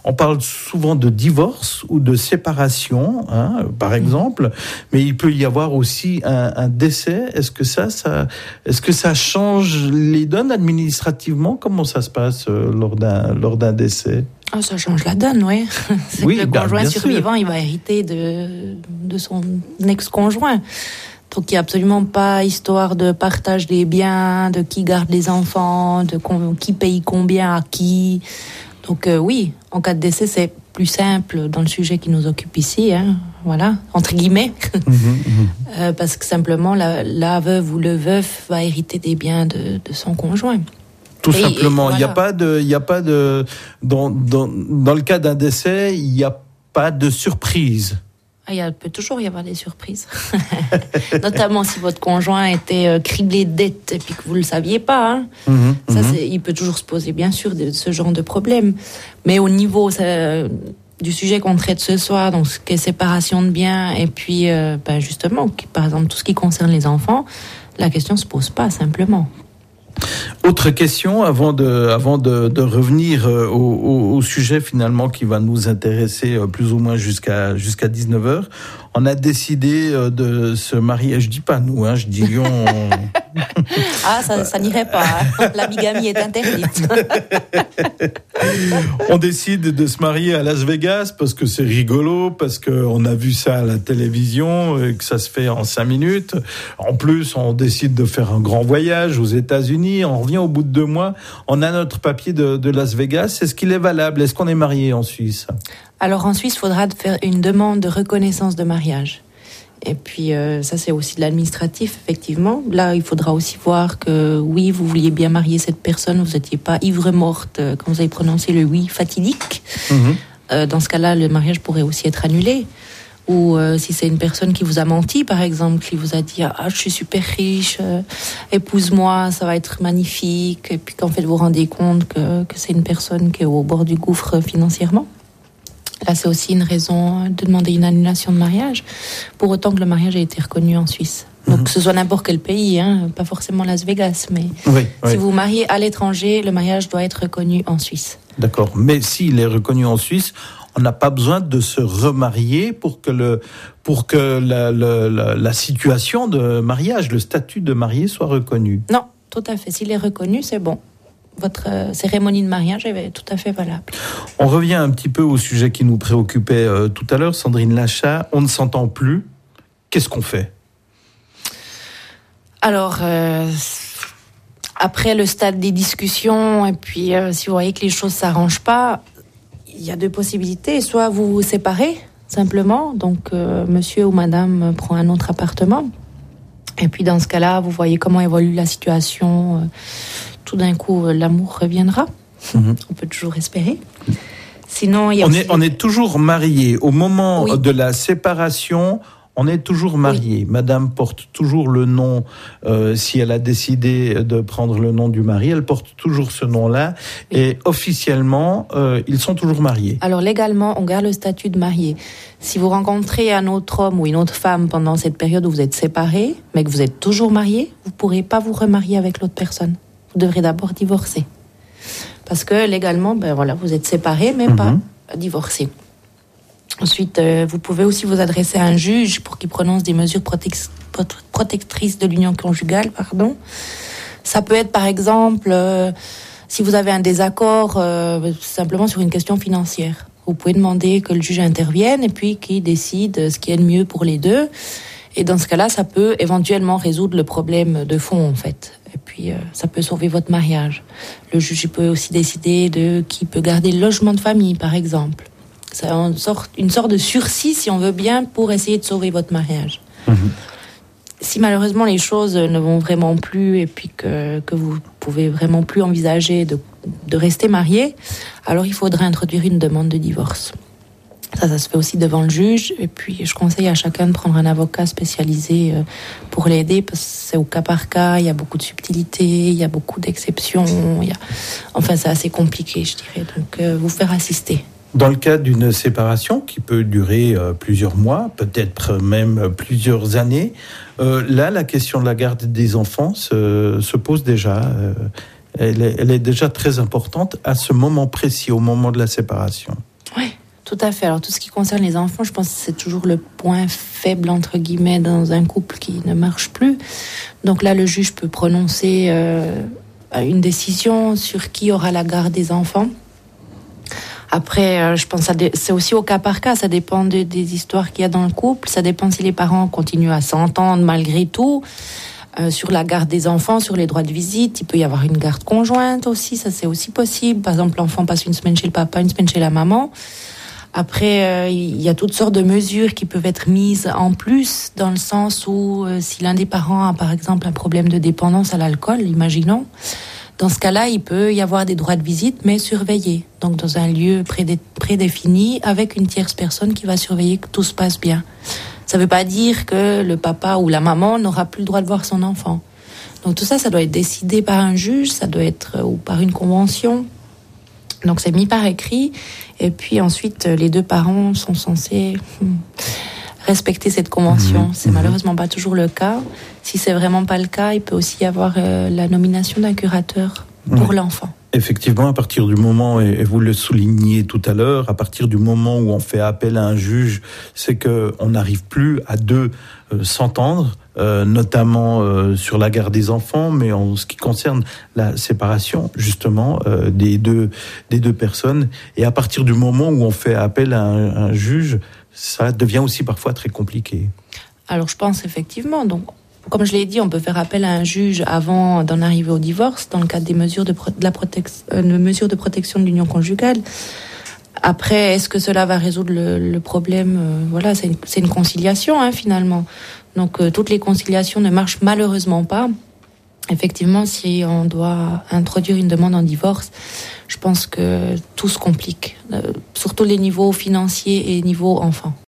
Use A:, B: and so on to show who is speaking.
A: On parle souvent de divorce ou de séparation, par exemple, mais il peut y avoir aussi un décès. Est-ce que ça change les donnes administrativement? Comment ça se passe lors d'un décès?
B: Ça change la donne, oui.
A: Oui,
B: le conjoint survivant,
A: sûr.
B: il va hériter de son ex-conjoint. Donc, il n'y a absolument pas histoire de partage des biens, de qui garde les enfants, qui paye combien à qui. Donc, oui, en cas de décès, c'est plus simple dans le sujet qui nous occupe ici, voilà, entre guillemets. Parce que simplement, la veuve ou le veuf va hériter des biens de son conjoint.
A: Tout simplement, il
B: voilà.
A: n'y a pas de dans le cas d'un décès, il n'y a pas de surprise.
B: Il peut toujours y avoir des surprises. Notamment si votre conjoint était criblé de dettes et puis que vous ne le saviez pas. Il peut toujours se poser, bien sûr, ce genre de problème. Mais au niveau du sujet qu'on traite ce soir, donc ce qui est séparation de biens, et puis justement, par exemple, tout ce qui concerne les enfants, la question ne se pose pas simplement.
A: Autre question avant de revenir au sujet finalement qui va nous intéresser plus ou moins jusqu'à 19h. On a décidé de se marier. Je dis pas nous, je dis Lyon.
B: Ça n'irait pas. La bigamie est interdite.
A: On décide de se marier à Las Vegas parce que c'est rigolo, parce qu'on a vu ça à la télévision et que ça se fait en 5 minutes. En plus, on décide de faire un grand voyage aux États-Unis. On revient au bout de 2 mois. On a notre papier de Las Vegas. Est-ce qu'il est valable? Est-ce qu'on est marié en Suisse? Alors,
B: en Suisse, il faudra faire une demande de reconnaissance de mariage. Et puis, ça, c'est aussi de l'administratif, effectivement. Là, il faudra aussi voir que, oui, vous vouliez bien marier cette personne, vous n'étiez pas ivre-morte, quand vous avez prononcé le oui fatidique. Dans ce cas-là, le mariage pourrait aussi être annulé. Ou si c'est une personne qui vous a menti, par exemple, qui vous a dit « Ah, je suis super riche, épouse-moi, ça va être magnifique », et puis qu'en fait, vous vous rendez compte que c'est une personne qui est au bord du gouffre financièrement. Là, c'est aussi une raison de demander une annulation de mariage, pour autant que le mariage ait été reconnu en Suisse. Donc, que ce soit n'importe quel pays, pas forcément Las Vegas, mais si vous mariez à l'étranger, le mariage doit être reconnu en Suisse.
A: D'accord, mais s'il est reconnu en Suisse, on n'a pas besoin de se remarier pour que la situation de mariage, le statut de marié soit reconnu.
B: Non, tout à fait. S'il est reconnu, c'est bon. Votre cérémonie de mariage est tout à fait valable.
A: On revient un petit peu au sujet qui nous préoccupait tout à l'heure, Sandrine Lachat. On ne s'entend plus. Qu'est-ce qu'on fait?
B: Alors, après le stade des discussions, et puis si vous voyez que les choses ne s'arrangent pas, il y a 2 possibilités. Soit vous vous séparez, simplement. Donc, monsieur ou madame prend un autre appartement. Et puis, dans ce cas-là, vous voyez comment évolue la situation. Tout d'un coup, l'amour reviendra. On peut toujours espérer. Sinon,
A: on est toujours marié. Au moment de la séparation, on est toujours marié. Oui. Madame porte toujours le nom, si elle a décidé de prendre le nom du mari, elle porte toujours ce nom-là. Oui. Et officiellement, ils sont toujours mariés.
B: Alors légalement, on garde le statut de marié. Si vous rencontrez un autre homme ou une autre femme pendant cette période où vous êtes séparés, mais que vous êtes toujours mariés, vous ne pourrez pas vous remarier avec l'autre personne. Vous devrez d'abord divorcer. Parce que légalement, vous êtes séparés, mais pas divorcés. Ensuite, vous pouvez aussi vous adresser à un juge pour qu'il prononce des mesures protectrices de l'union conjugale. Ça peut être, par exemple, si vous avez un désaccord simplement sur une question financière. Vous pouvez demander que le juge intervienne et puis qu'il décide ce qui est le mieux pour les deux. Et dans ce cas-là, ça peut éventuellement résoudre le problème de fond, en fait. Et puis, ça peut sauver votre mariage. Le juge peut aussi décider de qui peut garder le logement de famille, par exemple. C'est une sorte de sursis, si on veut bien, pour essayer de sauver votre mariage. Si malheureusement les choses ne vont vraiment plus et puis que vous pouvez vraiment plus envisager de rester marié, alors il faudrait introduire une demande de divorce. Ça se fait aussi devant le juge. Et puis, je conseille à chacun de prendre un avocat spécialisé pour l'aider, parce que c'est au cas par cas, il y a beaucoup de subtilités, il y a beaucoup d'exceptions. C'est assez compliqué, je dirais. Donc, vous faire assister.
A: Dans le cas d'une séparation qui peut durer plusieurs mois, peut-être même plusieurs années, là, la question de la garde des enfants se pose déjà. Elle est déjà très importante à ce moment précis, au moment de la séparation.
B: Tout à fait. Alors, tout ce qui concerne les enfants, je pense que c'est toujours le point faible, entre guillemets, dans un couple qui ne marche plus. Donc là, le juge peut prononcer une décision sur qui aura la garde des enfants. Après, je pense que c'est aussi au cas par cas. Ça dépend des histoires qu'il y a dans le couple. Ça dépend si les parents continuent à s'entendre malgré tout. Sur la garde des enfants, sur les droits de visite, il peut y avoir une garde conjointe aussi. Ça, c'est aussi possible. Par exemple, l'enfant passe une semaine chez le papa, une semaine chez la maman. Après, il y a toutes sortes de mesures qui peuvent être mises en plus, dans le sens où si l'un des parents a par exemple un problème de dépendance à l'alcool, imaginons, dans ce cas-là, il peut y avoir des droits de visite, mais surveillés. Donc dans un lieu prédéfini, avec une tierce personne qui va surveiller que tout se passe bien. Ça ne veut pas dire que le papa ou la maman n'aura plus le droit de voir son enfant. Donc tout ça, ça doit être décidé par un juge, ça doit être ou par une convention. Donc c'est mis par écrit, et puis ensuite les deux parents sont censés respecter cette convention. C'est malheureusement pas toujours le cas. Si c'est vraiment pas le cas, il peut aussi y avoir la nomination d'un curateur pour l'enfant.
A: Effectivement, à partir du moment, et vous le souligniez tout à l'heure, à partir du moment où on fait appel à un juge, c'est qu'on n'arrive plus à deux s'entendre, notamment sur la garde des enfants, mais en ce qui concerne la séparation, justement, des deux personnes. Et à partir du moment où on fait appel à un juge, ça devient aussi parfois très compliqué.
B: Alors je pense effectivement, donc comme je l'ai dit, on peut faire appel à un juge avant d'en arriver au divorce, dans le cadre des mesures de protection de l'union conjugale. Après, est-ce que cela va résoudre le problème ? Voilà, c'est une conciliation, finalement. Donc, toutes les conciliations ne marchent malheureusement pas. Effectivement, si on doit introduire une demande en divorce, je pense que tout se complique, surtout les niveaux financiers et niveaux enfants.